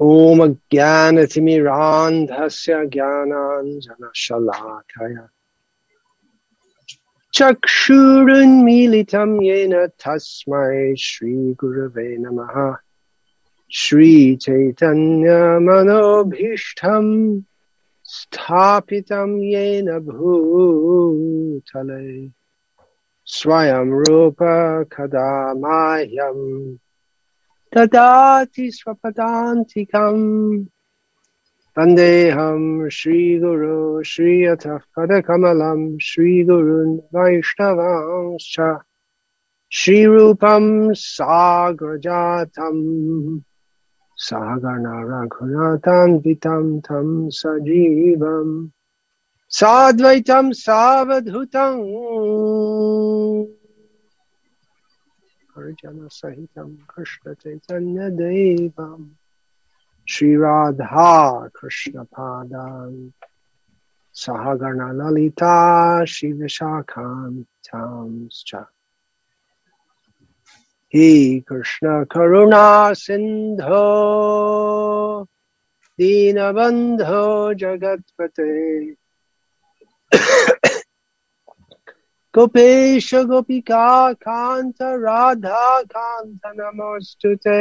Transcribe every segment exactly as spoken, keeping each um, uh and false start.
ओम अज्ञानतिमिरान्धस्य ज्ञानाञ्जनशलाकया चक्षुरुन्मीलितं येन तस्मै श्रीगुरवे नमः। श्रीचैतन्यमनोभीष्टं स्थापितं येन भूतले स्वयं रूप कदा मह्यं ददाति स्वपदान्तिकम्। वन्देऽहं श्रीगुरो श्रीयतः पदकमलं श्रीगुरुन् वैष्णवांश्च श्रीरूपं साग्रजातं सहगण रघुनाथान्वितं तं सजीवं साद्वैतं सावधूतं परिजनसहितं कृष्णचैतन्यदेवं श्रीराधा कृष्णपादान् सहगण ललिता श्रीविशाखान्वितांश्च। हे कृष्ण करुणा सिंधो दीनबंधो जगत्पते गोपेश गोपिका कांत राधा कांत नमोस्तुते।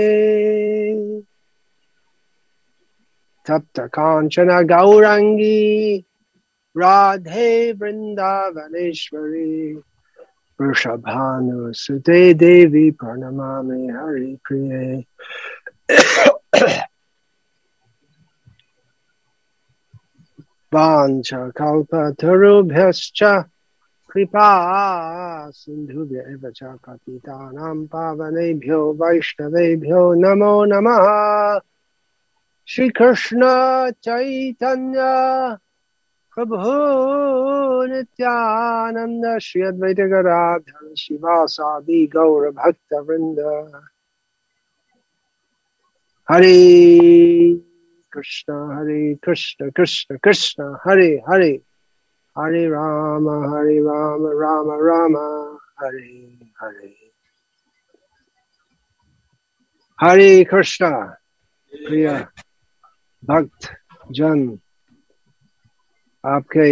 तप्त कांचन गौरांगी राधे वृंदावनेश्वरी वृषभानुसुते देवी प्रणमामि हरिप्रिये। वाञ्छकल्पतरुभ्यश्च कृपा सिन्धुभ्येव च पतितानां पावनेभ्यो वैष्णवेभ्यो नमो नमः। श्रीकृष्ण चैतन्य प्रभु नित्यानंद श्री अद्वैत गदाधर शिवासादि गौर भक्त वृंद। हरे कृष्ण हरे कृष्ण कृष्ण कृष्ण हरे हरे हरे राम हरे राम राम राम हरे हरे। हरे कृष्ण प्रिय भक्त जन, आपके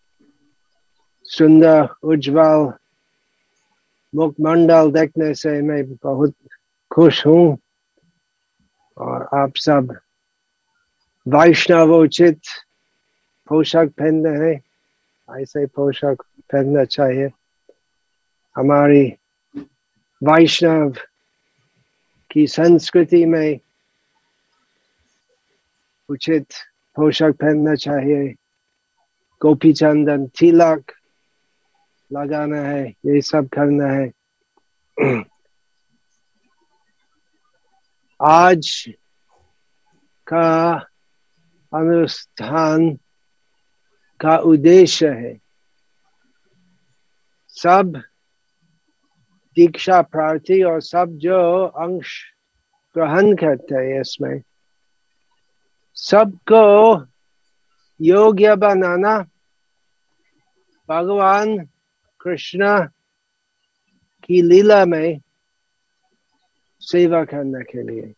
सुंदर उज्जवल मुखमंडल देखने से मैं बहुत खुश हूँ। और आप सब वैष्णवोचित पोशाक पहनते हैं, ऐसे पोशाक पहनना चाहिए। हमारी वैष्णव की संस्कृति में उचित पोशाक पहनना चाहिए, गोपी चंदन तिलक लगाना है, ये सब करना है। आज का अनुष्ठान का उद्देश्य है सब दीक्षा प्रार्थी और सब जो अंश ग्रहण करते हैं इसमें सबको योग्य बनाना, भगवान कृष्ण की लीला में सेवा करने के लिए।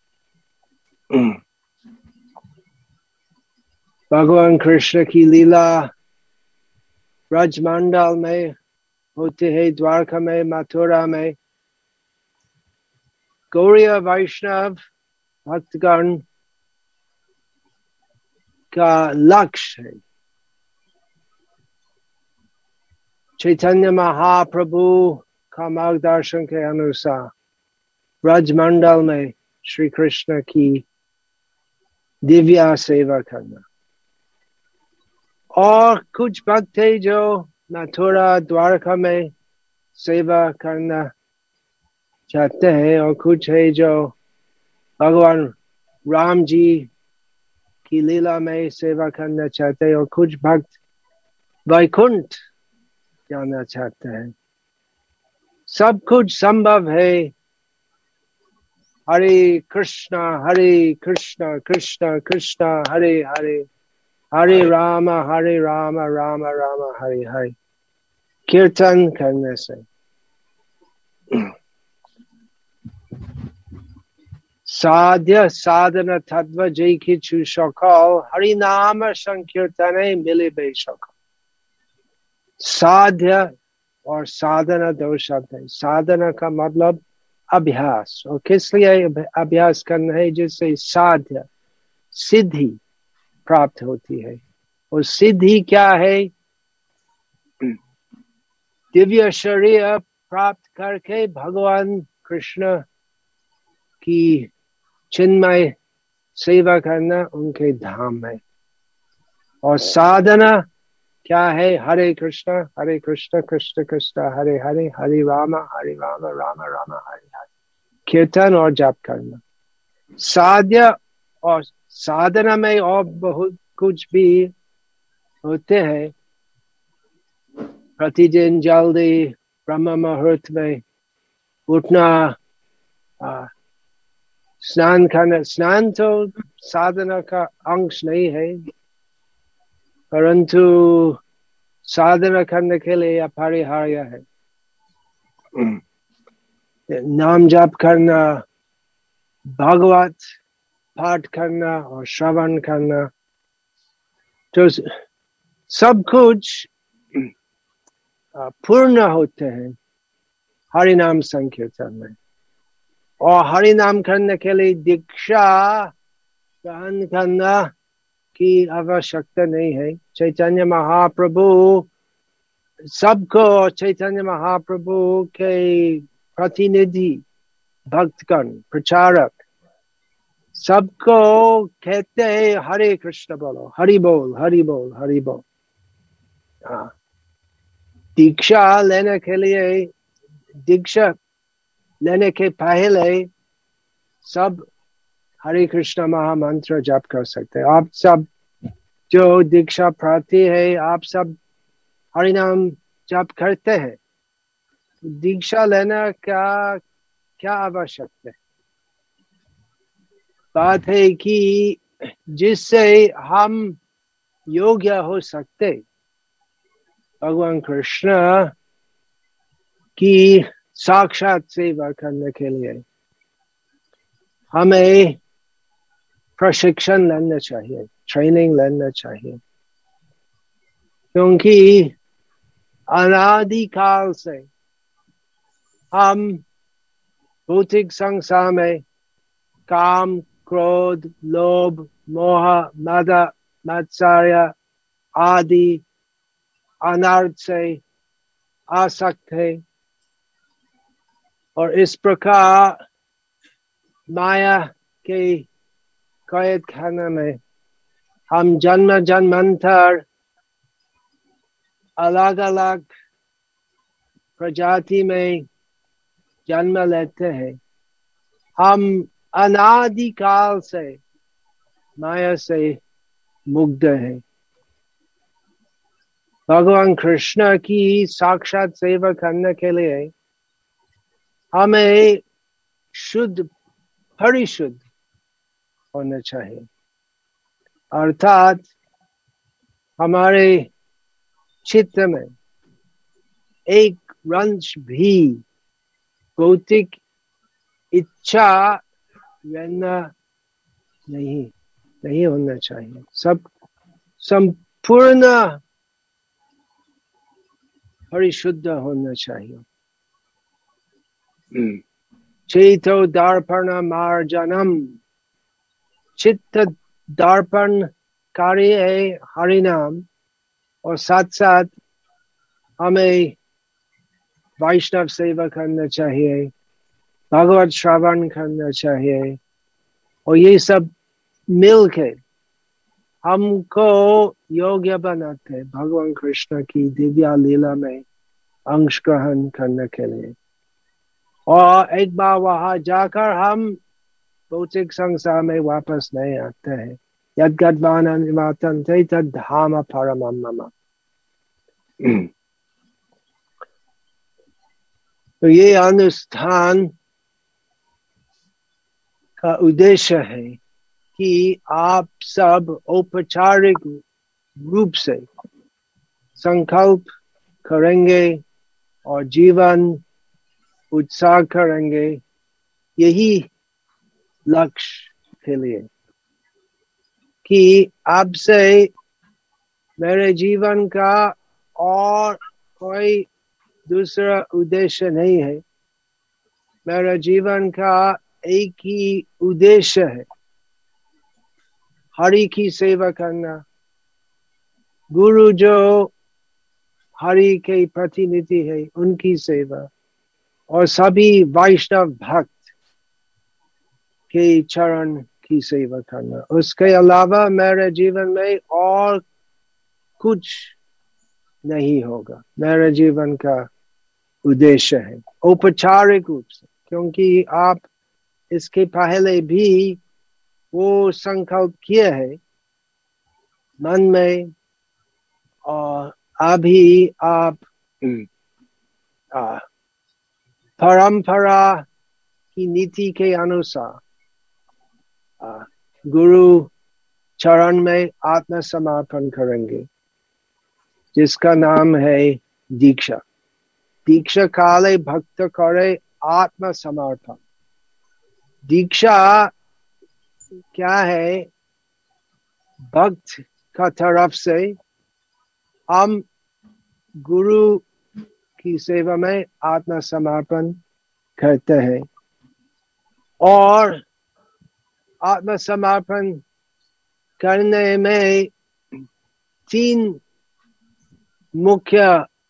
भगवान कृष्ण की लीला ब्रजमंडल में होते है, द्वारका में, मथुरा में। गौड़ीय वैष्णव भक्तगण का लक्ष्य है चैतन्य महाप्रभु का मार्गदर्शन के अनुसार ब्रजमंडल में श्री कृष्ण की दिव्य सेवा करना। और कुछ भक्त है जो मथुरा द्वारका में सेवा करना चाहते हैं, और कुछ है जो भगवान राम जी की लीला में सेवा करना चाहते हैं, और कुछ भक्त वैकुंठ जाना चाहते हैं। सब कुछ संभव है। हरे कृष्णा हरे कृष्णा कृष्णा कृष्णा हरे हरे हरे राम हरे राम राम राम हरे हरे कीर्तन करने से साध्य साधन तत्व जय किछु सकल हरि नाम संकीर्तने मिले बेसकल। साध्य और साधना दो शब्द है। साधना का मतलब अभ्यास, और किस लिए अभ्यास करना है? जिससे साध्य सिद्धि प्राप्त होती है। और सिद्धि क्या है? दिव्य शरीर प्राप्त करके भगवान कृष्ण की चिन्मय सेवा करना उनके धाम में। और साधना क्या है? हरे कृष्ण हरे कृष्ण कृष्ण कृष्ण हरे हरे हरे राम हरे राम राम राम हरे हरे, कीर्तन और जाप करना। साध्य और साधना में और बहुत कुछ भी होते हैं। प्रतिदिन जल्दी ब्रह्म मुहूर्त में उठना, स्नान करना। स्नान तो साधना का अंश नहीं है, परंतु साधना करने के लिए अपरिहार्य है। नाम जाप करना, भागवत पाठ करना और श्रवण करना, तो सब कुछ पूर्ण होते हैं हरि नाम संकीर्तन में। और हरि नाम करने के लिए दीक्षा ग्रहण करना की आवश्यकता नहीं है। चैतन्य महाप्रभु सबको, चैतन्य महाप्रभु के प्रतिनिधि भक्तगण प्रचारक सबको कहते हैं हरे कृष्ण बोलो, हरि बोल हरि बोल हरि बोल। हाँ, दीक्षा लेने के लिए, दीक्षा लेने के पहले सब हरे कृष्ण महामंत्र जाप कर सकते हैं। आप सब जो दीक्षा प्रार्थी है, आप सब हरि नाम जाप करते हैं। दीक्षा लेना का क्या आवश्यकता है? बात है कि जिससे हम योग्य हो सकते भगवान कृष्ण की साक्षात सेवा करने के लिए, हमें प्रशिक्षण लेना चाहिए, ट्रेनिंग लेना चाहिए। क्योंकि अनादिकाल से हम भौतिक संसार में काम, क्रोध, लोभ, मोह, मद, मत्सर्य आदि अनर्थ से आसक्त है। और इस प्रकार माया के कैद खाने में हम जन्म जन्मांतर अलग अलग प्रजाति में जन्म लेते हैं। हम अनादिकाल से माया से मुक्त है। भगवान कृष्ण की साक्षात सेवा करने के लिए हमें शुद्ध परिशुद्ध होना चाहिए, अर्थात हमारे चित्त में एक रंच भी भौतिक इच्छा रहना नहीं नहीं होना चाहिए। सब संपूर्ण परिशुद्ध होना चाहिए। चेतो दर्पण मार्जनम, चित्त दर्पण कार्य है हरि नाम। और साथ साथ हमें वैष्णव सेवा करना चाहिए, भगवत श्रवण करना चाहिए। और ये सब मिलके हमको योग्य बनाते भगवान कृष्ण की दिव्या लीला में अंश ग्रहण करने के लिए। और एक बार वहां जाकर हम भौतिक संसार में वापस नहीं आते हैं। यद गतवान निवर्तन्ते तद धाम परमं मम। तो ये अनुष्ठान का उद्देश्य है कि आप सब औपचारिक रूप से संकल्प करेंगे और जीवन उत्साह करेंगे। यही लक्ष्य के लिए कि अब से मेरे जीवन का और कोई दूसरा उद्देश्य नहीं है। मेरा जीवन का एक ही उद्देश्य है, हरि की सेवा करना। गुरु जो हरि के प्रतिनिधि है उनकी सेवा, और सभी वैष्णव भक्त के चरण की सेवा करना। उसके अलावा मेरे जीवन में और कुछ नहीं होगा। मेरे जीवन का उद्देश्य है औपचारिक रूप से, क्योंकि आप इसके पहले भी वो संकल्प किए है मन में, और अभी आप परंपरा की नीति के अनुसार आ, गुरु चरण में आत्मसमर्पण करेंगे, जिसका नाम है दीक्षा। दीक्षा काले भक्त करे आत्मसमर्पण। दीक्षा क्या है? भक्त का तरफ से हम गुरु की सेवा में आत्मसमर्पण करते हैं, और आत्मसमर्पण करने में तीन मुख्य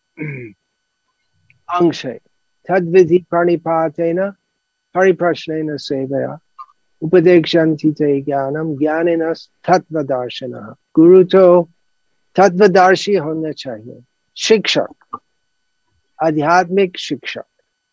अंश है। तद्विधि प्रणिपातेन परिप्रश्नेन सेवया उपदेक्षन्ति ते ज्ञानम ज्ञानेन तत्वदर्शिनः। गुरु तो तत्वदर्शी होना चाहिए, शिक्षक, आध्यात्मिक शिक्षक।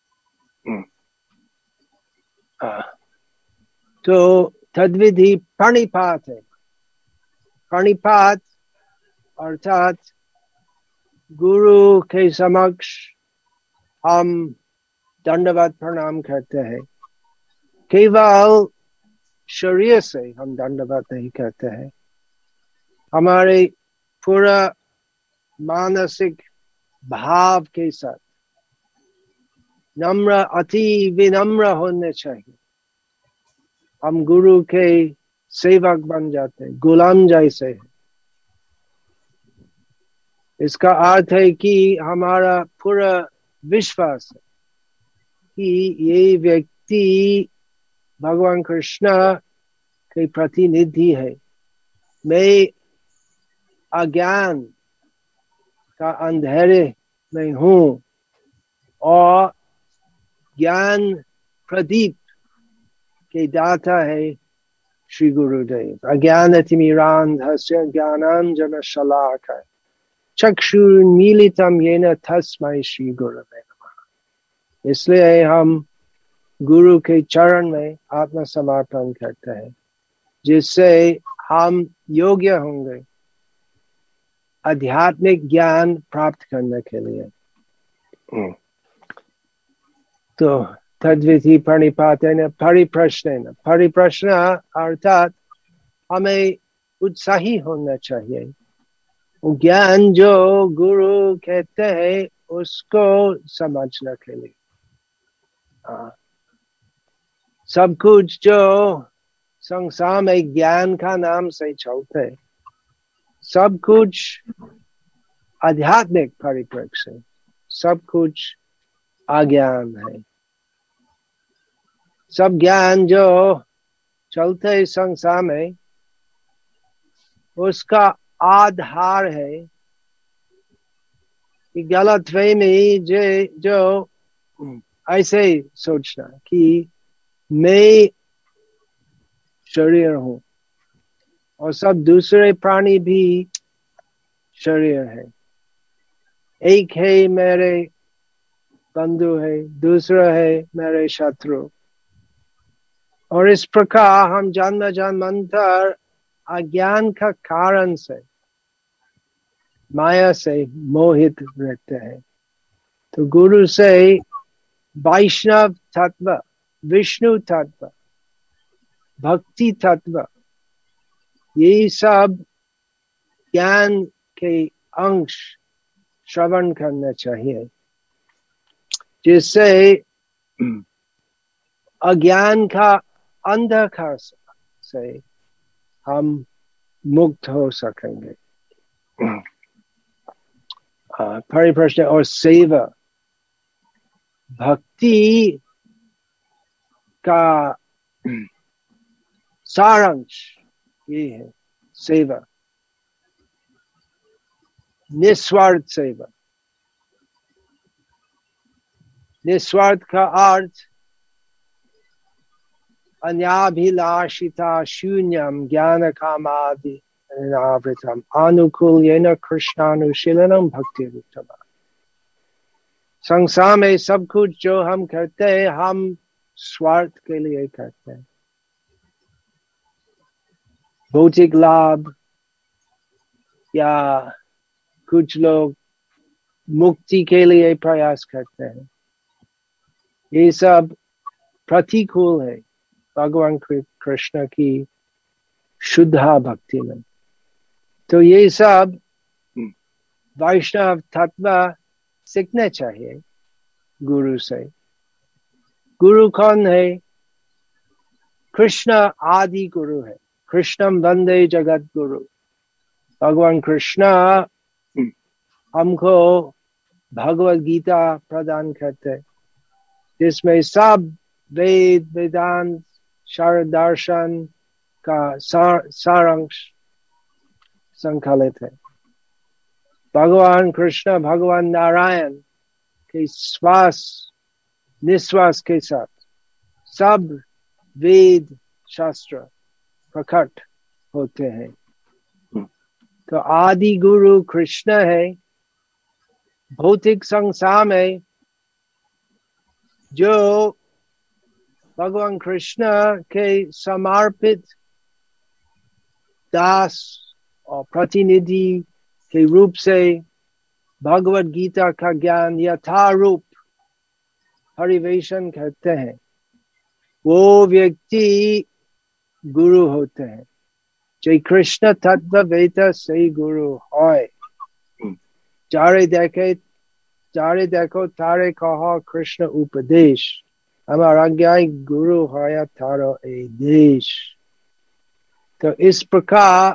तो तद्विधि प्रणिपात है। प्रणिपात अर्थात गुरु के समक्ष हम दंडवत प्रणाम करते हैं। केवल शरीर से हम दंडवत नहीं करते हैं, हमारे पूरा मानसिक भाव के साथ नम्र, अति विनम्र होने चाहिए। हम गुरु के सेवक बन जाते हैं, गुलाम जैसे है। इसका अर्थ है कि हमारा पूरा विश्वास है कि ये व्यक्ति भगवान कृष्ण के प्रतिनिधि है। मैं अज्ञान का अंधेरे में हूँ, और ज्ञान प्रदीप के दाता है श्री गुरुदेव। अज्ञानतिमिरान्धस्य ज्ञानाञ्जन शलाकया चक्षुर्मीलितं येन तस्मै श्री गुरवे नमः। इसलिए हम गुरु के चरण में आत्मसमर्पण करते हैं, जिससे हम योग्य होंगे आध्यात्मिक ज्ञान प्राप्त करने के लिए। तो तद्विधि प्रणिपातेन परिप्रश्नेन, परिप्रश्न अर्थात हमें उत्साही होना चाहिए। ज्ञान जो गुरु कहते हैं उसको समझने के लिए। आ, सब कुछ जो संसार में ज्ञान का नाम से चलते, सब कुछ आध्यात्मिक परिप्रेक्ष्य से सब कुछ अज्ञान है। सब ज्ञान जो चलते संसार में उसका आधार है कि गलतफहमी जो जो ऐसे सोचना कि मैं शरीर हूँ और सब दूसरे प्राणी भी शरीर है। एक है मेरे बंधु है, दूसरा है मेरे शत्रु, और इस प्रकार हम जन्म जन्मांतर अज्ञान का कारण से माया से मोहित रहते हैं। तो गुरु से वैष्णव तत्व, विष्णु तत्व, भक्ति तत्व, ये सब ज्ञान के अंश श्रवण करना चाहिए, जिससे अज्ञान का अंधकार से हम मुक्त हो सकेंगे। परिप्रश्न और सेवा, भक्ति का सारांश ये है सेवा, निस्वार्थ सेवा। निस्वार्थ का अर्थ अन्याभिलाषिता शून्यम ज्ञान कामादि अनावृतम अनुकूल्येन कृष्णानुशीलनम भक्ति उत्तमा। संसार में सब कुछ जो हम करते हैं हम स्वार्थ के लिए करते हैं। भौतिक लाभ या कुछ लोग मुक्ति के लिए प्रयास करते हैं, ये सब प्रतिकूल है भगवान कृष्ण की शुद्ध भक्ति में। तो ये सब वैष्णव तत्व सीखने चाहिए गुरु से। गुरु कौन है? कृष्ण आदि गुरु है। कृष्णम वंदे जगत गुरु। भगवान कृष्ण हमको भगवत गीता प्रदान करते, जिसमें सब वेद वेदांत शास्त्र दर्शन का सार सारांश संकलित है। भगवान कृष्ण भगवान नारायण के श्वास निश्वास के साथ सब वेद शास्त्र प्रकट होते हैं। तो आदि गुरु कृष्ण है। भौतिक संसार में जो भगवान कृष्ण के समर्पित दास और प्रतिनिधि के रूप से भगवत गीता का ज्ञान यथारूप परिवेशन करते हैं, वो व्यक्ति गुरु होते हैं। जय कृष्ण तत्व वेद से गुरु होय। जारे देखे जारे देखो तारे कहो कृष्ण उपदेश, हमारा ज्ञान गुरु होया थारो ए देश। तो इस प्रकार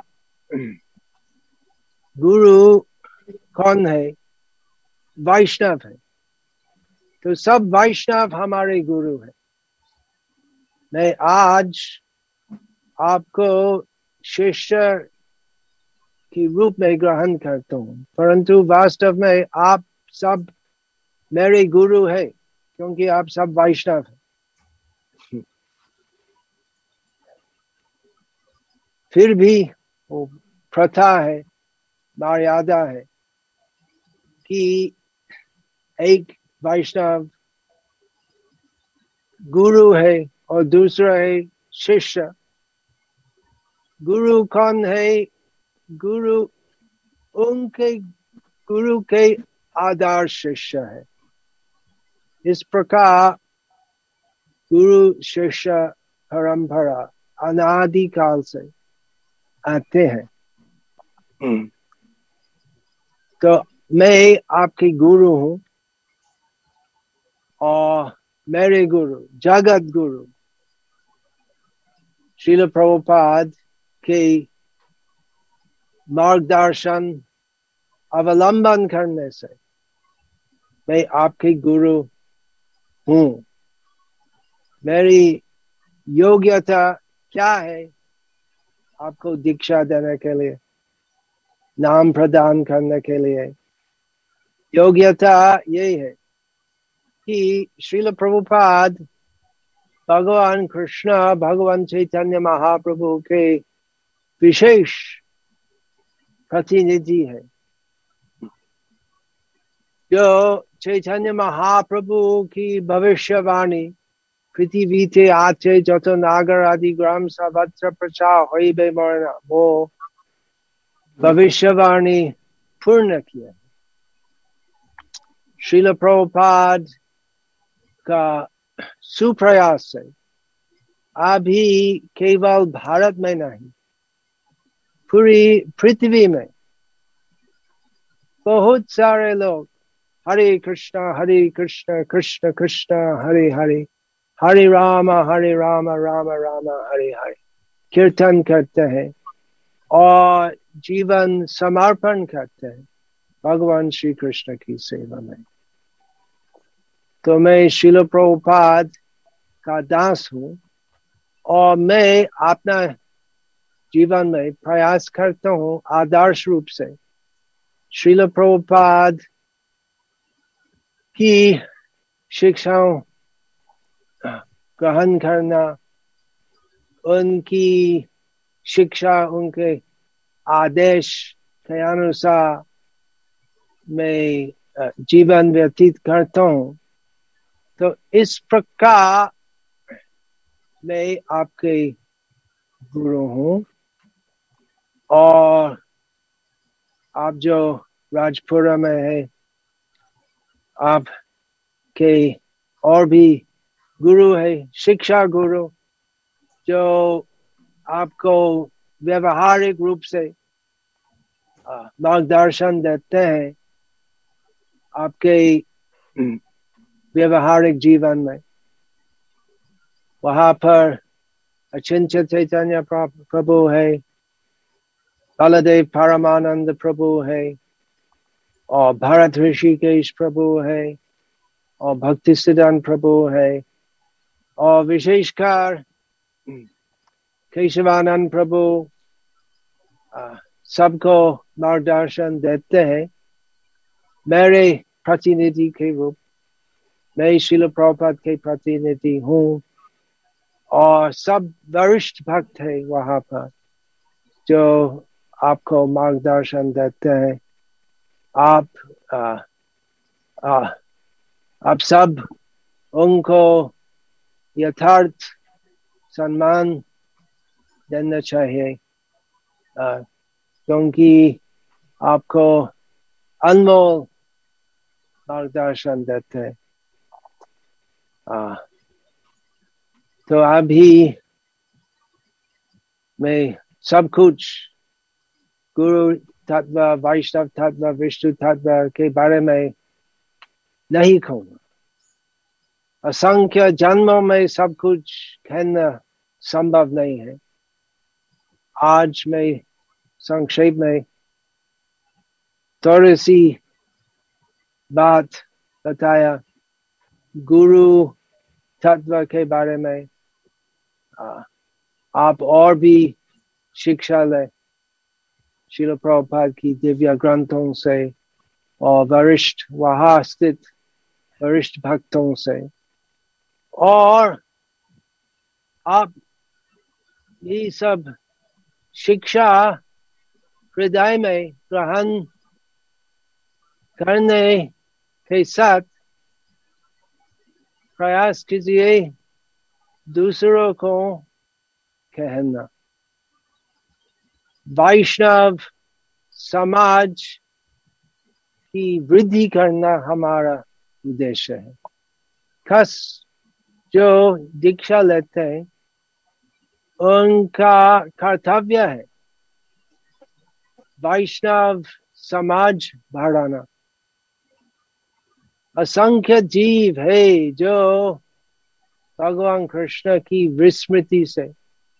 गुरु कौन है? वैष्णव है। तो सब वैष्णव हमारे गुरु है। मैं आज आपको शिष्य के रूप में ग्रहण करता हूँ, परंतु वास्तव में आप सब मेरे गुरु है, क्योंकि आप सब वैष्णव हैं। फिर भी वो प्रथा है, मर्यादा है कि एक वैष्णव गुरु है और दूसरा है शिष्य। गुरु कौन है? गुरु उनके गुरु के आदर्श शिष्य है। इस प्रकार गुरु शिष्य परंपरा अनादि काल से आते हैं। तो मैं आपके गुरु हूँ और मेरे गुरु जगत गुरु श्रील प्रभुपाद के मार्गदर्शन अवलंबन करने से मैं आपके गुरु हूँ। मेरी योग्यता क्या है आपको दीक्षा देने के लिए, नाम प्रदान करने के लिए? योग्यता यही है कि श्रील प्रभुपाद भगवान कृष्ण भगवान चैतन्य महाप्रभु के विशेष प्रतिनिधि है। जो चैतन्य महाप्रभु की भविष्यवाणी पृथ्वीते आचे जत नागर आदि ग्राम सर्वत्र प्रचार होइबे मरना, वो भविष्यवाणी पूर्ण किया। श्रील प्रभुपाद का सुप्रयास से अभी केवल भारत में नहीं, पूरी पृथ्वी में बहुत सारे लोग हरे कृष्णा हरे कृष्णा कृष्ण कृष्णा हरे हरे, हरे राम हरे राम राम राम हरे हरे कीर्तन करते हैं और जीवन समर्पण करते हैं भगवान श्री कृष्ण की सेवा में। तो मैं श्रील प्रभुपाद का दास हूँ और मैं अपना जीवन में प्रयास करता हूँ आदर्श रूप से श्रील प्रभुपाद की शिक्षाओं ग्रहण करना, उनकी शिक्षा उनके आदेश के अनुसार मैं जीवन व्यतीत करता हूँ। तो इस प्रकार मैं आपके गुरु हूँ और आप जो राजपुरा में है आपके और भी गुरु है, शिक्षा गुरु, जो आपको व्यवहारिक रूप से मार्गदर्शन देते हैं आपके व्यवहारिक जीवन में। वहां पर अचिंत्य चैतन्य प्रभु है, बलदेव परमानंद प्रभु है और भरत ऋषिकेश प्रभु है और भक्ति सिद्धांत प्रभु है और विशेषकर केशवानंद प्रभु सबको मार्गदर्शन देते हैं। मेरे प्रतिनिधि के रूप मैं श्रील प्रभुपाद के प्रतिनिधि हूँ और सब वरिष्ठ भक्त है वहां पर जो आपको मार्गदर्शन देते हैं। आप आ, आ, आप सब उनको यथार्थ सम्मान देना चाहिए क्योंकि आपको अनमोल मार्गदर्शन देते हैं। तो अभी मैं सब कुछ गुरु तत्व, वैष्णव तत्व, विष्णु तत्व के बारे में नहीं कहूँगा। असंख्य जन्मों में सब कुछ कहना संभव नहीं है। आज मैं संक्षेप में थोड़ी सी बात बताया गुरु तत्व के बारे में। आप और भी शिक्षा ले श्रील प्रभुपाद की दिव्य ग्रंथों से और वरिष्ठ वहां स्थित वरिष्ठ भक्तों से, और आप ये सब शिक्षा हृदय में ग्रहण करने के साथ प्रयास कीजिए दूसरों को कहना। वैष्णव समाज की वृद्धि करना हमारा उद्देश्य है। खास जो दीक्षा लेते हैं उनका कर्तव्य है वैष्णव समाज बढ़ाना। असंख्य जीव है जो भगवान कृष्ण की विस्मृति से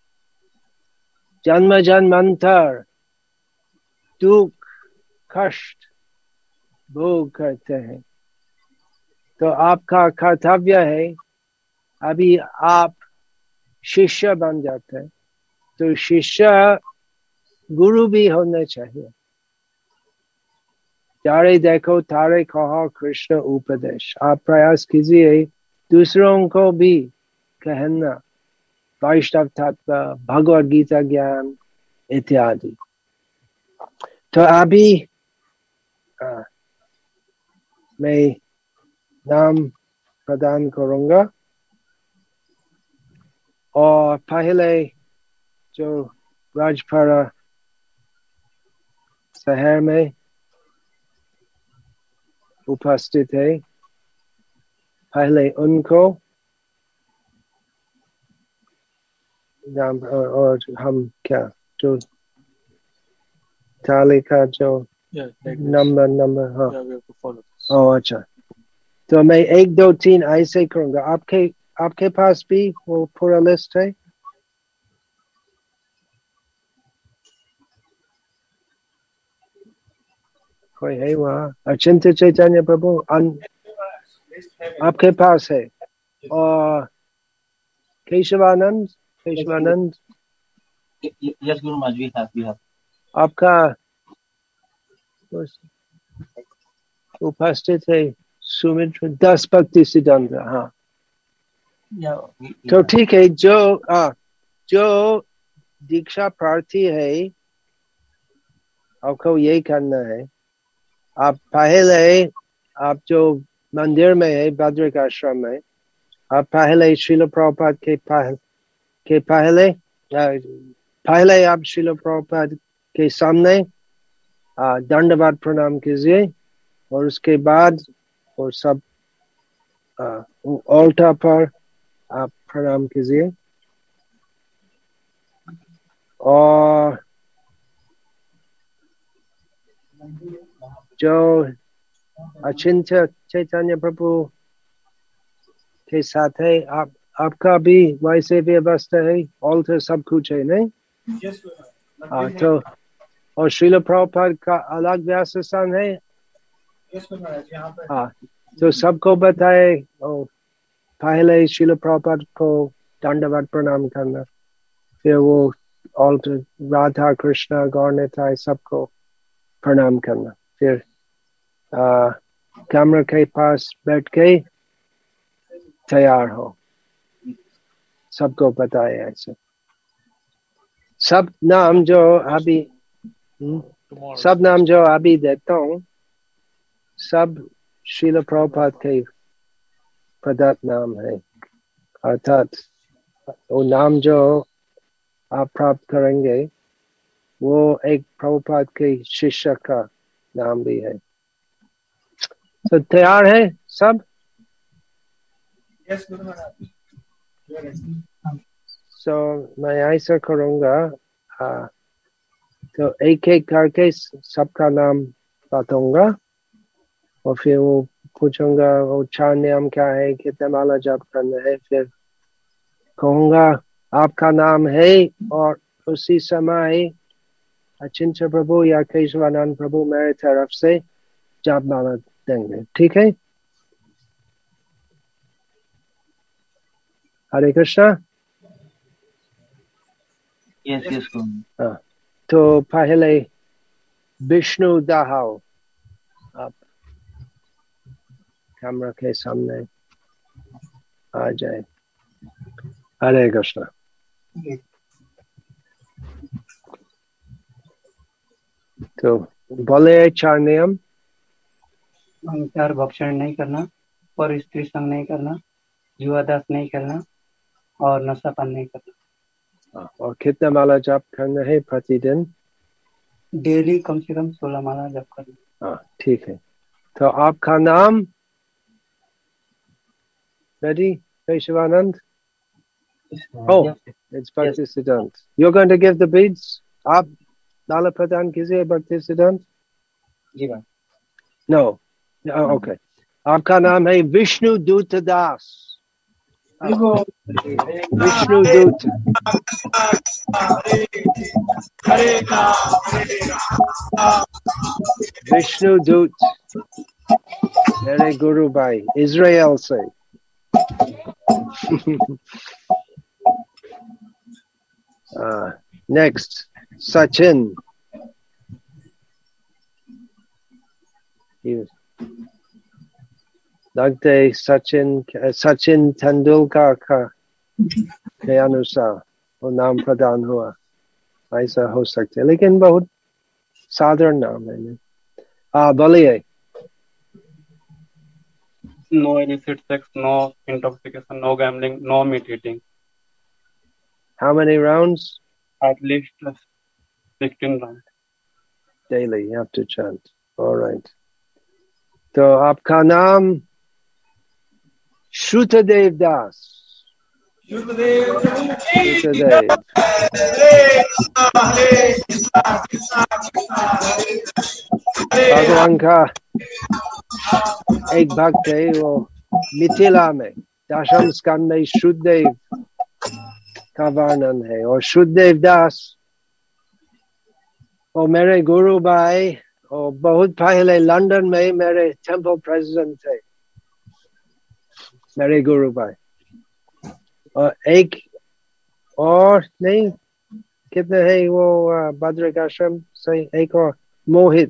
जन्म जन्मांतर दुख कष्ट भोग करते हैं। तो आपका कर्तव्य है, अभी आप शिष्य बन जाते हैं तो शिष्य गुरु भी होने चाहिए। जारे देखो तारे कहो कृष्ण उपदेश। आप प्रयास कीजिए दूसरों को भी कहना वैष्णव तत्व, भगवद गीता ज्ञान इत्यादि। तो अभी आ, मैं नाम प्रदान करूंगा और पहले जो राजपुरा शहर में उपस्थित है पहले उनको नाम, और, और हम क्या जो तालिका जो नंबर नंबर हाँ ओ अच्छा। तो मैं एक दो तीन ऐसे करूंगा। आपके आपके पास भी वो पूरा लिस्ट है? कोई है वहाँ? अचिंत्य चैतन्य प्रभु अन आपके पास है, और Keshavananda Keshavanand yes Guru Maharaj, we have we have आपका उपस्थित है सुमित्र दस भक्ति सिद्धांत। हाँ तो ठीक है, जो आ, जो दीक्षा प्रार्थी है आपको यही करना है। आप पहले, आप जो मंदिर में है बद्रिक आश्रम में, आप पहले श्रील प्रभुपाद के पह, के पहले पहले आप श्रील प्रभुपाद के सामने दंडवत प्रणाम कीजिए, और उसके बाद और सब ऑल्टर पर आप प्रणाम कीजिए। और जो अचिंत्य चैतन्य प्रभु के साथ है, आप आपका भी वैसे व्यवस्था है, ऑल्टर सब कुछ है नहीं? हाँ तो और श्रील प्रभुपाद का अलग व्यास स्थान है। हाँ तो सबको बताए, और पहले श्रील प्रभुपाद को दंडवत प्रणाम करना, फिर वो ऑल्टर राधा कृष्णा गौर निताई सबको प्रणाम करना, फिर कैमरा के पास बैठ के तैयार हो, सबको बताए ऐसे। सब नाम जो अभी सब नाम जो अभी देता हूँ सब श्रील प्रभुपाद के प्रदत्त नाम है, अर्थात वो नाम जो आप प्राप्त करेंगे वो एक प्रभुपाद के शिष्य का नाम भी है। तो तैयार है सब? यस गुरु महाराज। सो मैं ऐसा करूँगा, हाँ तो एक एक करके सबका नाम बताऊंगा, और फिर वो पूछूंगा वो चार नियम क्या है, कितने माला जप करना है, फिर कहूँगा आपका नाम है, और उसी समय अचिंत्य प्रभु या केशवानंद प्रभु मेरे तरफ से जप माला देंगे। ठीक है? हरे कृष्णा। यस यस गुरु। हाँ तो पहले विष्णु दाहाओ, आप कैमरा के सामने आ जाए। हरे कृष्णा। तो बोले चार नियम। अहंकार भक्षण नहीं करना, पर स्त्री संग नहीं करना, जुआदास नहीं करना, और नशापान नहीं करना। और कितना माला जप करना है प्रतिदिन? डेली कम से कम सोलह माला जप करना। हाँ ठीक है। तो आपका नाम? Ready? Keshavanand? Oh, it's Bhaktisiddhant. You're going to give the beads? आप माला प्रदान कीजिए Bhaktisiddhant? जी बात। No. Oh, okay. आपका नाम है विष्णु दूत दास। विष्णु दूत। विष्णु दूत मेरे गुरु भाई इजराइल से। uh, next, Sachin. लगते सचिन सचिन तेंदुलकर का के अनुसार वो नाम प्रदान हुआ, ऐसा हो सकता है, लेकिन बहुत साधारण नाम है। हाँ बोलिए। No illicit sex, no intoxication, no gambling, no meat eating. How many rounds? At least sixteen rounds. Daily, you have to chant. All right. तो आपका नाम श्रुतदेव दास। श्रुतदेव। भगवान का एक भक्त है, वो मिथिला में दशम स्कंद में शुद्धदेव का वर्णन है। और शुद्धदेव दास और मेरे गुरु भाई और बहुत पहले लंदन में मेरे टेम्पल प्रेसिडेंट थे मेरे गुरु भाई। और एक और नहीं कितने है वो बद्रिक आश्रम से एक और मोहित,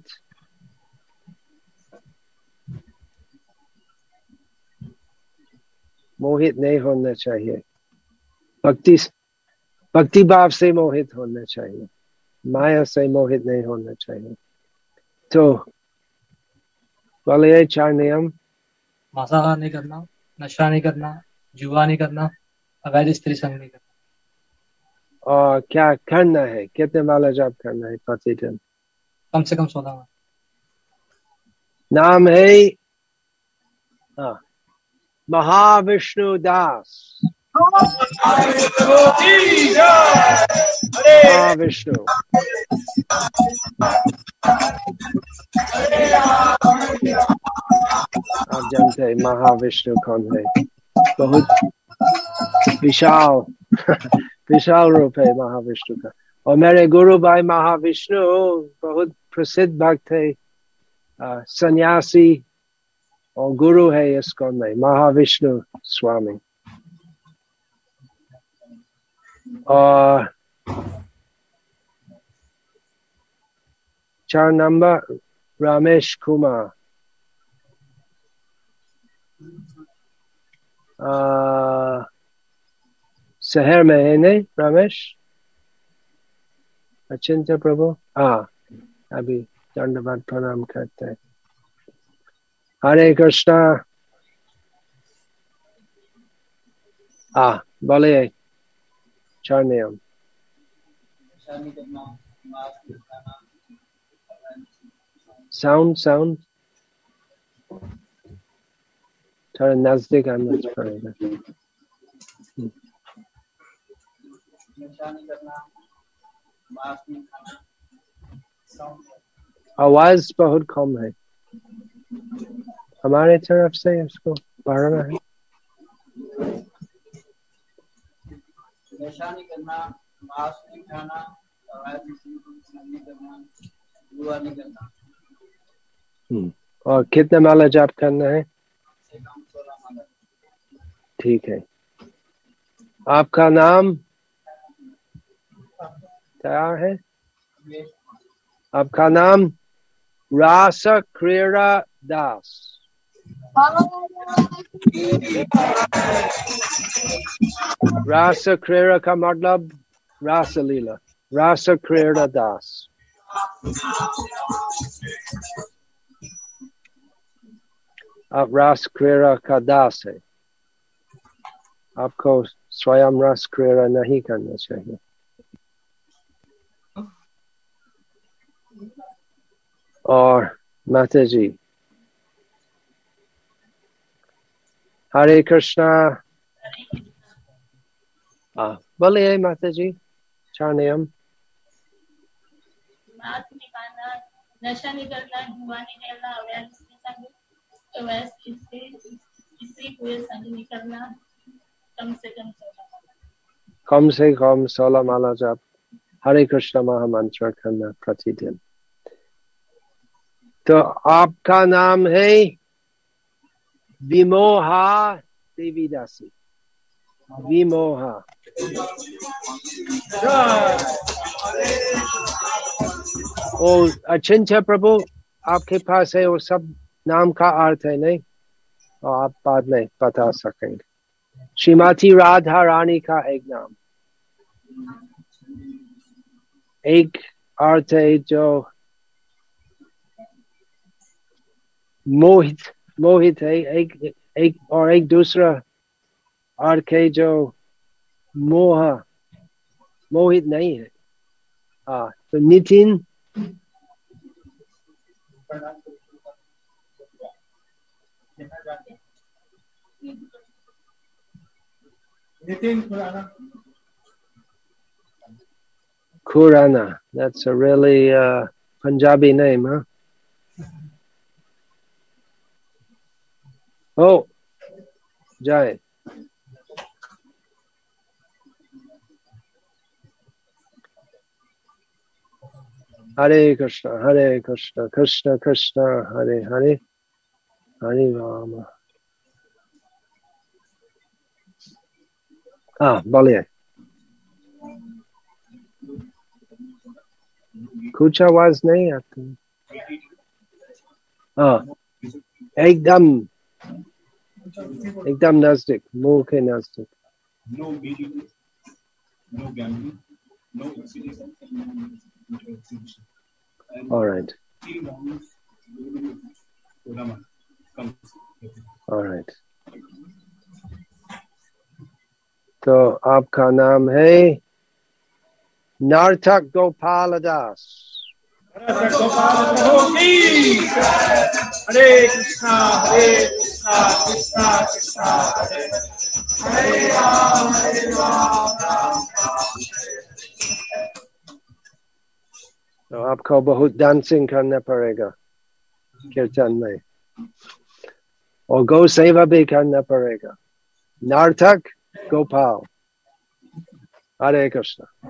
मोहित नहीं होना चाहिए, भक्ति भक्ति भाव से मोहित होना चाहिए, माया से मोहित नहीं होना चाहिए। तो बोलिए चार नियम। मांसाहार नहीं करना, नशा नहीं करना, जुआ नहीं करना, अवैध स्त्री संग नहीं करना। और क्या करना है, कितने माला जाप करना है प्रतिदिन? कम से कम सोलह माला। नाम है हाँ महाविष्णु दास। महाविष्णु आप जानते हैं महाविष्णु कौन है? बहुत विशाल विशाल रूप है महाविष्णु का। और मेरे गुरु भाई महाविष्णु बहुत प्रसिद्ध भक्त है, सन्यासी और गुरु है इसको में, महाविष्णु स्वामी। और चार नंबर रमेश कुमार, आ, शहर में है नहीं रमेश? अचिंत्य प्रभु हाँ, अभी दंडवत प्रणाम करते हैं। हरे कृष्णा। हाँ बोलिए चार नियम। साउंड साउंड थोड़ा नजदीक आना पड़ेगा। आवाज बहुत कम है, हमारे तरफ से इसको बढ़ाना है। नशा नहीं करना, मांस नहीं खाना, अवैध नहीं करना, जुआ नहीं करना। और कितने माला जाप करना है? ठीक है। आपका नाम क्या है? आपका नाम रास क्रीड़ा दास। रास क्रीड़ा का मतलब रास लीला, रास क्रीड़ा दास। आप रास क्रीड़ा का दास है, आपको स्वयं रास क्रीड़ा नहीं करना चाहिए। और माता जी हरे कृष्णा। हाँ बोलिए माता जी चार नियम। मांस नहीं खाना, नशा नहीं करना, जुआ नहीं खेलना, अवैध स्त्री पुरुष संग नहीं करना, कम से कम सोलह कम से कम सोलह माला जाप हरे कृष्ण महामंत्र करना प्रतिदिन। तो आपका नाम है विमोहा देवीदासी। विमोहा और अचिंत्य प्रभु आपके पास है, और सब नाम का अर्थ है नहीं, और आप बाद में बता सकेंगे। श्रीमती राधा रानी का एक नाम, एक अर्थ है जो मोहित मोहित है, एक एक और एक दूसरा अर्थ है जो मोह मोहित नहीं है। हाँ तो Nitin Nitin Khurana. Khurana, that's a really uh, Punjabi name, huh? Oh, Jai. Hare Krishna, Hare Krishna, Krishna Krishna, Hare Hare, Hare Rama. Ah, बोलिए. कुछ आवाज नहीं आती. हाँ, एकदम एकदम नजदीक, मुंह के नजदीक. No meeting, no gambling, no exhibition, no exhibition. All right. Three rounds, Rama comes. All right. तो आपका नाम है नार्थक गोपाल दास. हरे कृष्णा हरे कृष्णा कृष्णा कृष्णा हरे हरे राम हरे राम राम राम. तो आपको बहुत डांसिंग करना पड़ेगा कीर्तन में, और गौ सेवा भी करना पड़ेगा. नार्थक गोपाल. हरे Krishna.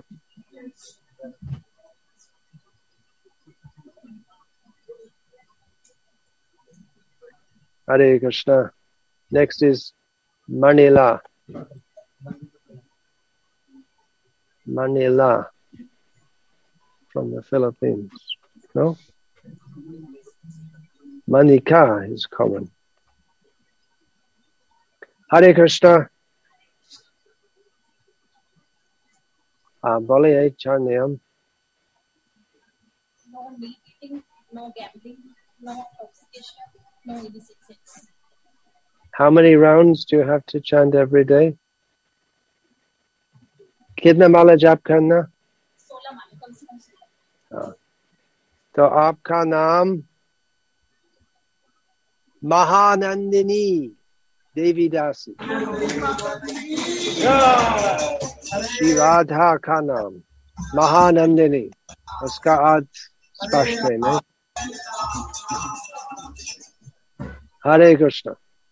Hare Krishna. Next is Manila. Manila from the Philippines. No? Manika is common. Hare Krishna. Ah, बोलिए चार नियम. No meat eating, no gambling, no obsession, no illicit sex. How many rounds do you have to chant every day? कितना माला जाप करना? सोलह माला कम से कम सोलह. हाँ. तो आपका नाम महानंदिनी देवी दासी. श्री राधा का नाम महानंदिनी, उसका अर्थ स्पष्ट है नहीं? हरे Krishna.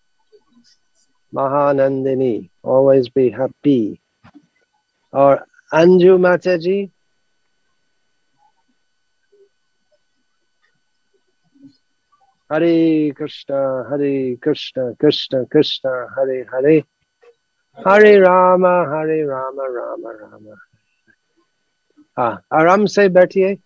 Mahanandini, always be happy. Or Anju Mataji. Hare Krishna, Hare Krishna, Krishna Krishna, Hare Hare, Hare Rama, Hare Rama, Rama Rama. Ah, आराम से बैठिए.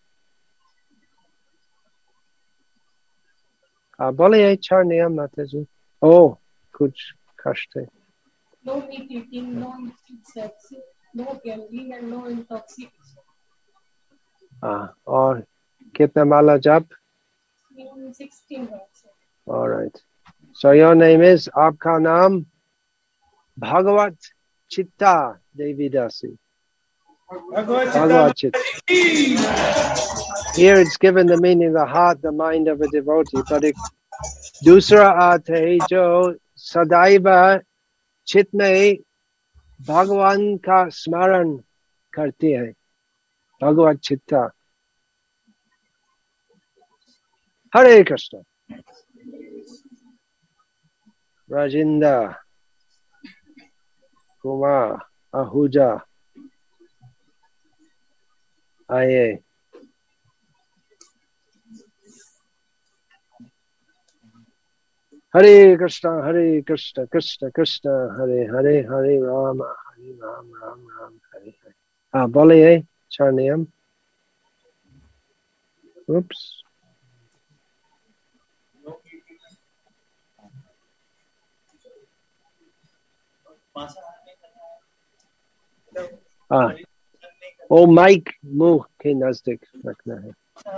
Ah, बोलिए चार नियम माताजी. Oh, कुछ कष्ट है. No meat eating, no illicit sex, no gambling, and no intoxication. Ah, और कितना माला जाप? sixteen rounds. All right. So your name is, आपका नाम Bhagavat Chitta Devi Dasi. Bhagavat Chitta. Here it's given the meaning, the heart, the mind of a devotee, but it दूसरा अर्थ है जो सदैव चित्त में भगवान का स्मरण करते हैं. भगवत चित्ता. हरे कृष्ण. राजिंदा कुमार आहूजा आइए. Hare Krishna, Hare Krishna, Krishna Krishna, Hare Hare, Hare Rama, Hare Rama, Ram Ram, Hare Hare. Ah, बोलिए चार नियम. Oops. Ah, ओ माइक मुंह के नजदीक रखना है.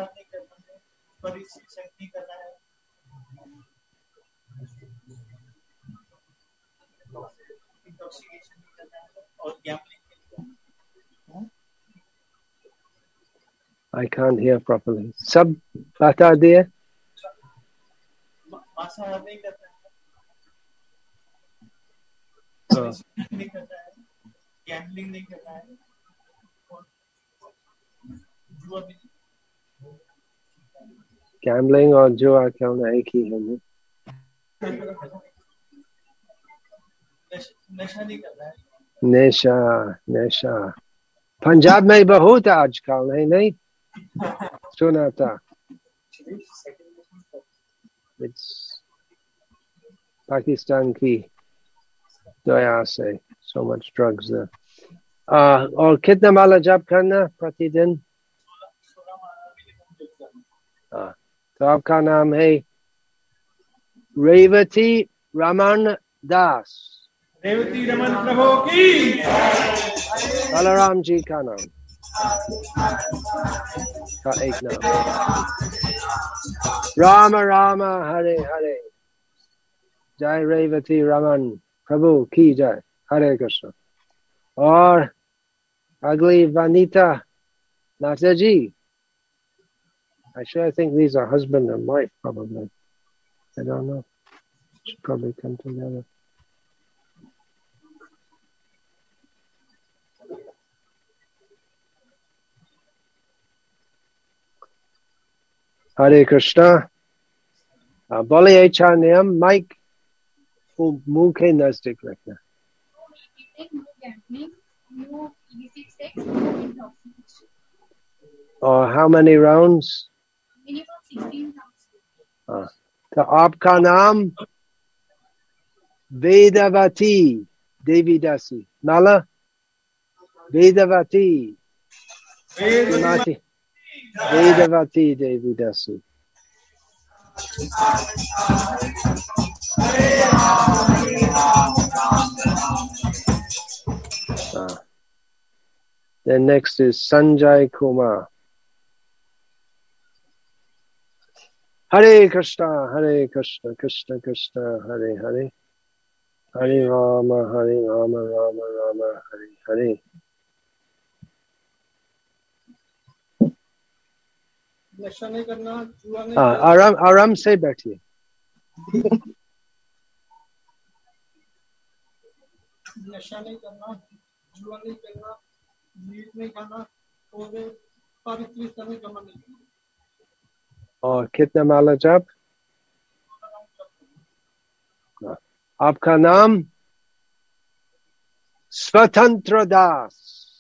I can't hear properly. सब बता दिए. गैम्बलिंग नहीं करना है, जुआ भी. गैम्बलिंग और जुआ क्यों एक ही है? नशा नहीं करना है. नशा नशा पंजाब में बहुत आजकल है नहीं? सुना था। It's पाकिस्तान की दया से so much drugs there. Uh, और कितना माला जाप करना प्रतिदिन? हाँ, तो आपका नाम है रेवती रमन दास। रेवती रमन प्रभु की बलराम जी का नाम का एक नाम राम राम हरे हरे। जय रेवती रमन प्रभु की जय। हरे कृष्ण। और अगली वनीता नाथा जी। Actually, I think these are husband and wife, probably. I don't know. Should probably come together. Hare Krishna. Uh, बोलिए चार नियम। माइक को मुंह के नजदीक रखना। और how many rounds? Minimum sixteen rounds. हाँ, तो आपका नाम वेदवती देवी दासी। नाला वेदवती श्रीमती वेदवती देवी दासी। हाँ. Then next is Sanjay Kumar. Hare Krishna, Hare Krishna, Krishna Krishna, Hare Hare, Hare Rama, Hare Rama, Rama Rama, Hare Hare. नशा नहीं करना, जुआ नहीं हाँ, खेलना, आराम आराम से बैठिए। नशा नहीं करना, जुआ नहीं खेलना, मीट नहीं खाना और पारित्री समय जमा नहीं करना। और कितना माला जाप? आपका नाम स्वतंत्र दास।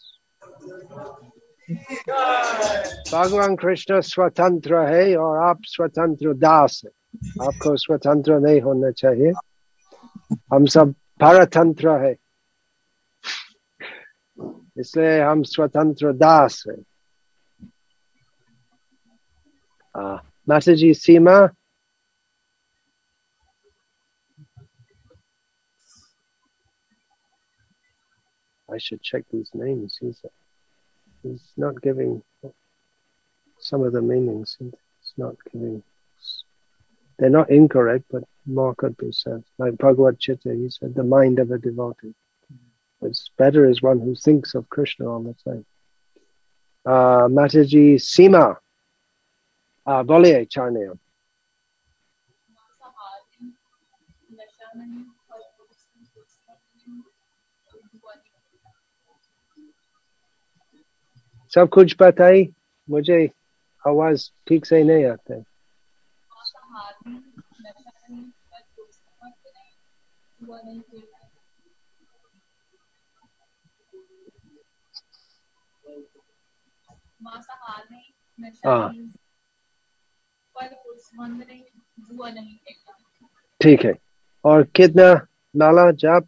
भगवान कृष्ण स्वतंत्र है और आप स्वतंत्र दास है। आपको स्वतंत्र नहीं होना चाहिए। हम सब परतंत्र है, इसलिए हम स्वतंत्र दास है। माता जी सीमा। I should check these names. He's, he's not giving some of the meanings. It's not giving. They're not incorrect, but more could be said. Like Bhagavad Gita, he said, the mind of a devotee. It's better as one who thinks of Krishna all the time. Uh, Mataji Seema. Uh, Boliye Charnayam. सब कुछ पता है, मुझे आवाज ठीक से नहीं आते। हाँ, ठीक है। और कितना नाला जाप?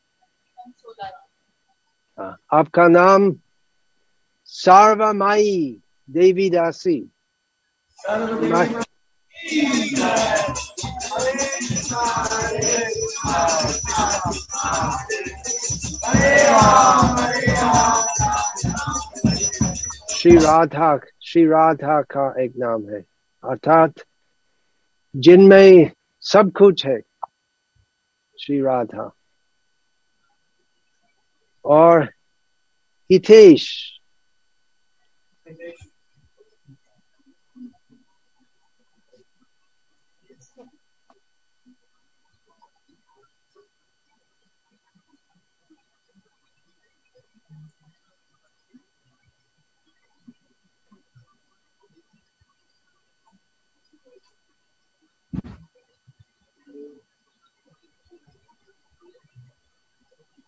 हाँ, आपका नाम सर्वमाई देवी दासी। श्री राधा श्री राधा का एक नाम है, अर्थात जिनमें सब कुछ है, श्री राधा। और हितेश।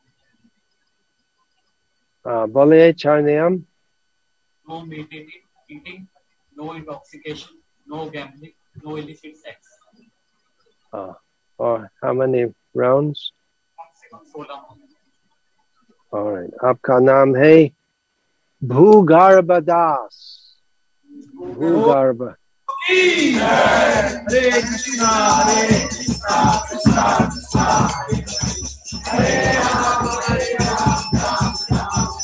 बोलिए चार नियम। No meat eating, eating, no intoxication, no gambling, no illicit sex. Uh, or how many rounds? सोलह. All right. आपका नाम है भूगर्भ दास. भूगर्भ. हरे कृष्णा हरे कृष्णा कृष्णा कृष्णा हरे राम हरे राम राम राम.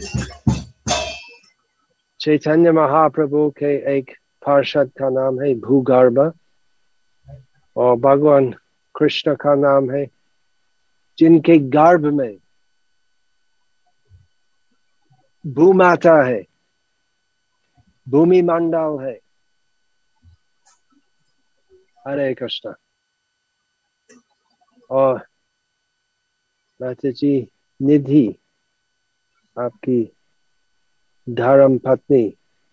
चैतन्य महाप्रभु के एक पार्षद का नाम है भूगर्भ और भगवान कृष्ण का नाम है जिनके गर्भ में भूमाता है, भूमि मंडल है. हरे कृष्ण. और माता जी निधि आपकी धर्म पत्नी.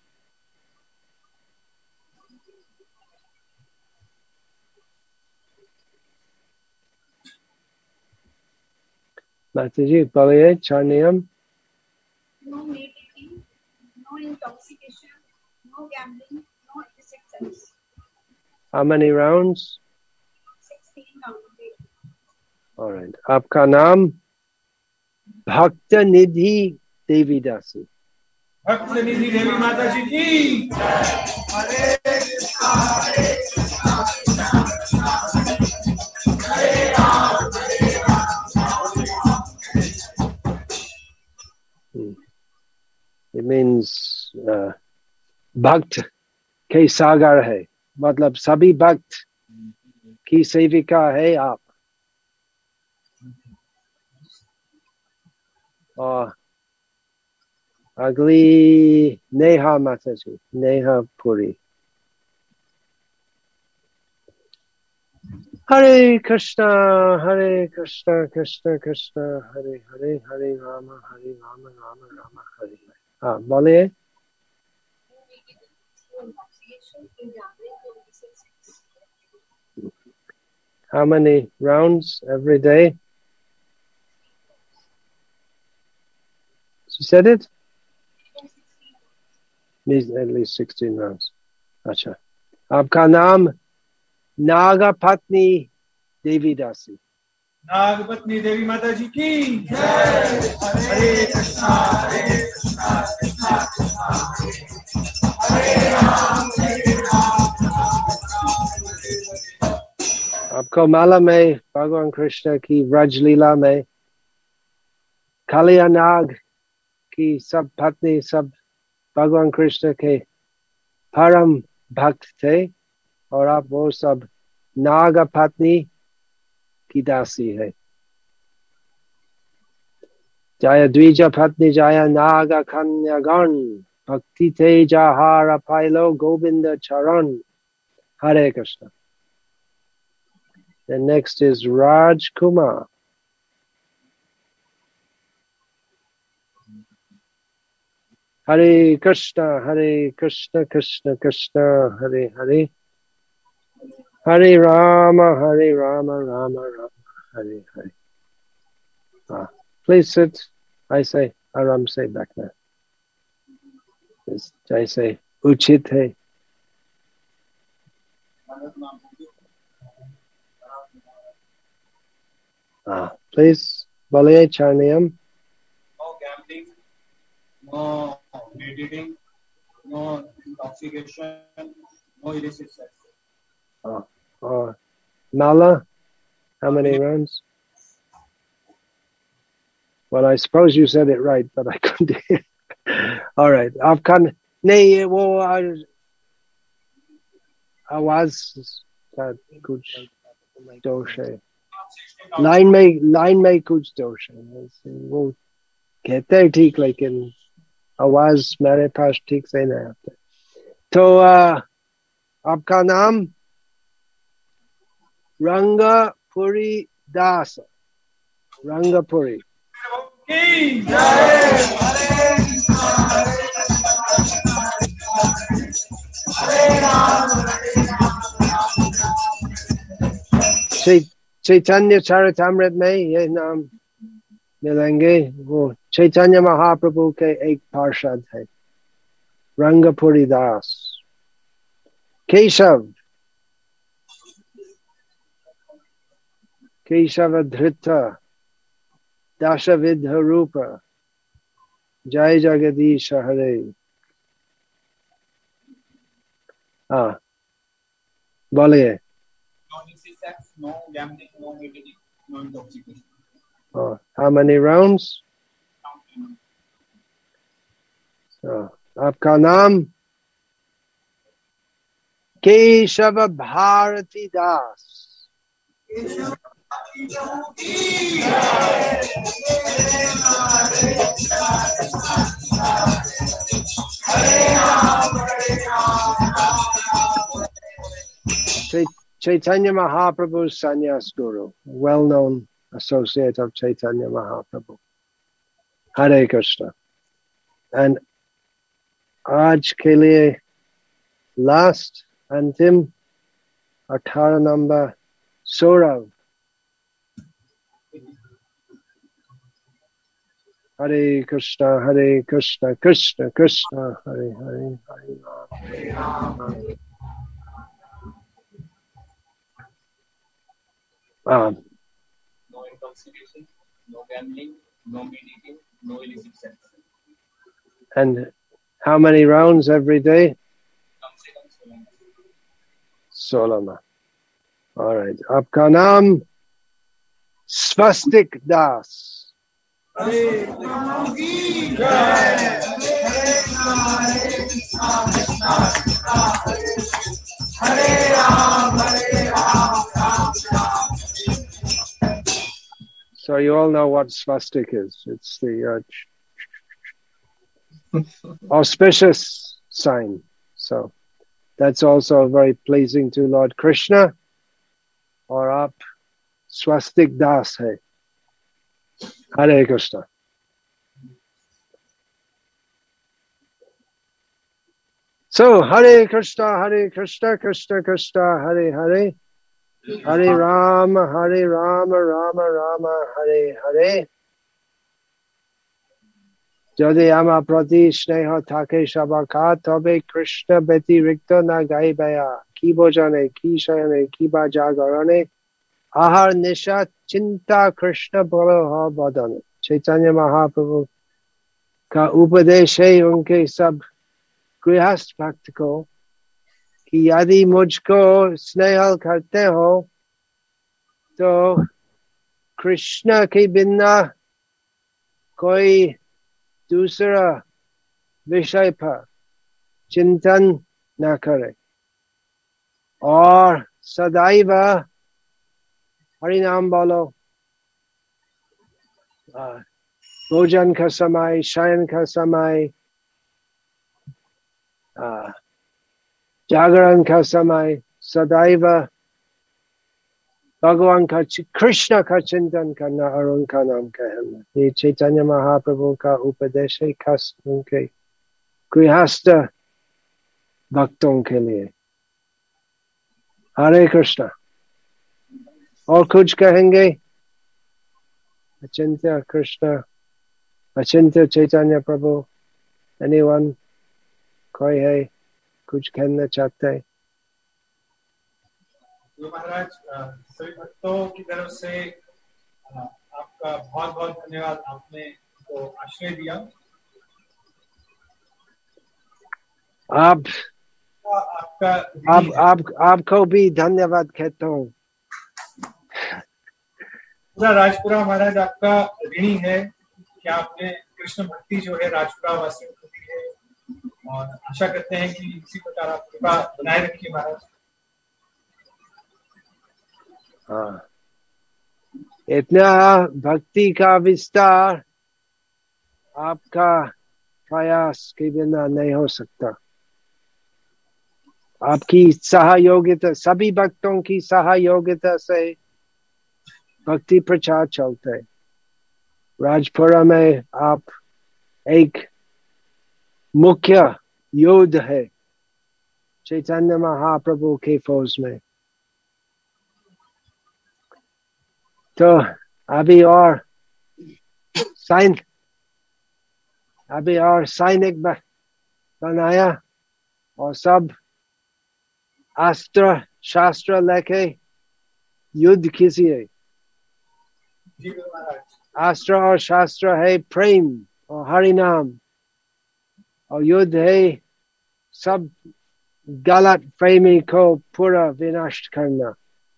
माता जी बोलिए चार नियम. No meat eating, no intoxication, no gambling, no illicit sex. How many rounds? sixteen rounds. All right. आपका नाम भक्त निधि देवी दासी. भक्त निधि देवी माता जी की हरे कृष्णा हरे कृष्णा कृष्णा कृष्णा हरे राम हरे Ram Ram Ram. It means uh, भक्त के सागर है, मतलब सभी भक्त की सेविका है आप. और अगली नेहा माता जी, नेहा पुरी. हरे कृष्णा हरे कृष्णा कृष्णा कृष्णा हरे हरे हरे राम हरे राम राम राम हरे हरे. हाँ बोलिए. How many rounds every day? She said it? Needs at least sixteen rounds. अच्छा. आपका नाम नागपत्नी देवी दासी. नागपत्नी देवी माता जी की जय. हरे कृष्णा हरे कृष्णा कृष्णा कृष्णा हरे राम हरे राम राम राम. आपको मालूम है भगवान कृष्ण की व्रजलीला में कालिया नाग की सब पत्नी सब भगवान कृष्ण के परम भक्त थे और आप वो सब नाग पत्नी की दासी है. जय द्विज पत्नी जय नाग कन्यागण भक्ति तेजहार पाइलो गोविंद चरण. हरे Krishna. The next is Raj Kumar. Hare Krishna, Hare Krishna, Krishna Krishna, Hare Hare. Hare Rama, Hare Rama, Rama Rama, Hare Hare. Ah, please sit. I say, Aram say back there. Yes, I say, Uchit hai. Ah, please, Balaye Charniyam. No gambling, no meat eating, no intoxication, no illicit sex. Oh, oh. Mala, how many rounds? Well, I suppose you said it right, but I couldn't hear. All right. Afghan. नहीं वो आवाज का कुछ दोष है. Line में line में कुछ दोष है. वो कहते हैं ठीक लेकिन आवाज मेरे पास ठीक से नहीं आते. तो आ, आपका नाम रंगपुरी दास. रंगपुरी. चैतन्य चरितमृत में ये नाम मिलेंगे. वो चैतन्य महाप्रभु के एक पार्षद है. Rangapuri Das. Keshav, Keshavadhrita, Dashavidha Rupa, Jai Jagadisha Hare. Ah, बोलिए. No illicit sex, no gambling, no nudity, no intoxication. Oh, how many rounds? So, आपका नाम केशव भारती दास. Chaitanya Mahaprabhu's sannyas guru, well-known associate of Chaitanya Mahaprabhu. Hare Krishna. And आज के लिए last अंतिम अठारह number Saurabh. Hare Krishna, Hare Krishna, Krishna Krishna, Hare Hare, Hare Rama. Um, No intoxication, no gambling, no meat eating, no illicit sex. and how many rounds every day? कम से कम सोलह. Solama. All right. आपका नाम Swastik Das. So you all know what swastik is. It's the uh, auspicious sign. So that's also very pleasing to Lord Krishna. Or up swastik das hai. Hare Krishna. So Hare Krishna, Hare Krishna, Krishna Krishna, Hare Hare. Hare Rama, Hare Rama, Rama Rama, Hare Hare. Jodi ama prati sneha take shabaka tobe Krishna beti rikta na gaibaya. Ki bojane, ki shayane, ki ba jagarane. Ahar nisha chinta Krishna bolo ha badane. Chaitanya Mahaprabhu ka upadesh hai unke sab गृहस्थ भक्त को कि यदि मुझको स्नेह करते हो तो कृष्ण के बिना कोई दूसरा विषय पर चिंतन न करे और सदैव हरि नाम बोलो. भोजन का समय, शयन का समय, Uh, जागरण का समय सदैव भगवान का कृष्ण का चिंतन करना और उनका नाम कहना. ये चैतन्य महाप्रभु का उपदेश है खास उनके गृहस्थ भक्तों के लिए. हरे कृष्ण. और कुछ कहेंगे? अचिंत्य कृष्ण, अचिंत्य चैतन्य प्रभु, एनीवन? कोई है कुछ कहना चाहते हैं? तो महाराज सभी भक्तों की तरफ से आपका बहुत बहुत धन्यवाद. आपने तो आश्रय दिया. आप आपका आप आप आपको भी धन्यवाद कहता हूँ. पूरा राजपुरा महाराज आपका ऋणी है कि आपने कृष्ण भक्ति जो है राजपुरा वासियों को दी है और आशा करते हैं कि इसी प्रकार आप कृपा बनाए रखिए महाराज. हाँ, इतना भक्ति का विस्तार आपका प्रयास के बिना नहीं हो सकता. आपकी सहयोगिता, सभी भक्तों की सहयोगिता से भक्ति प्रचार चलता है. राजपुरा में आप एक मुख्य योद्धा है चैतन्य महाप्रभु के फौज में. तो अभी और सैन अभी और सैनिक बनाया और सब अस्त्र शास्त्र लेके युद्ध कीजिए। जी गुरु महाराज। अस्त्र और शास्त्र है प्रेम और हरि नाम, और युद्ध है सब गलत फहमी को पूरा विनाश करना।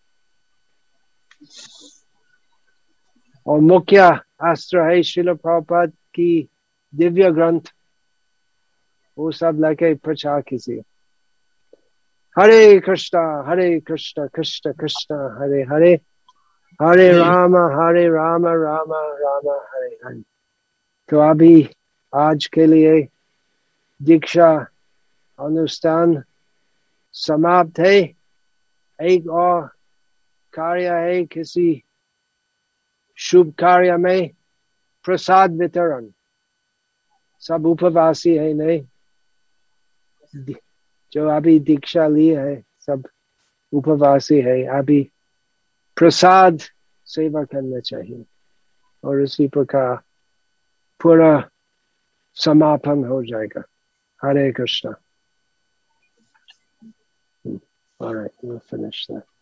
और मुख्य अस्त्र है श्रील प्रभुपाद की दिव्य ग्रंथ, वो सब लेके प्रचार कीजिए। हरे कृष्णा हरे कृष्णा कृष्ण कृष्ण हरे हरे, हरे राम हरे राम राम राम हरे हरे। तो अभी आज के लिए दीक्षा अनुष्ठान समाप्त है। एक और कार्य है, किसी शुभ कार्य में प्रसाद वितरण। सब उपवासी है नहीं, जो अभी दीक्षा ली है सब उपवासी है। अभी प्रसाद सेवा करना चाहिए और इसी प्रकार पूरा समापन हो जाएगा। हरे Krishna. All right, we'll finish that.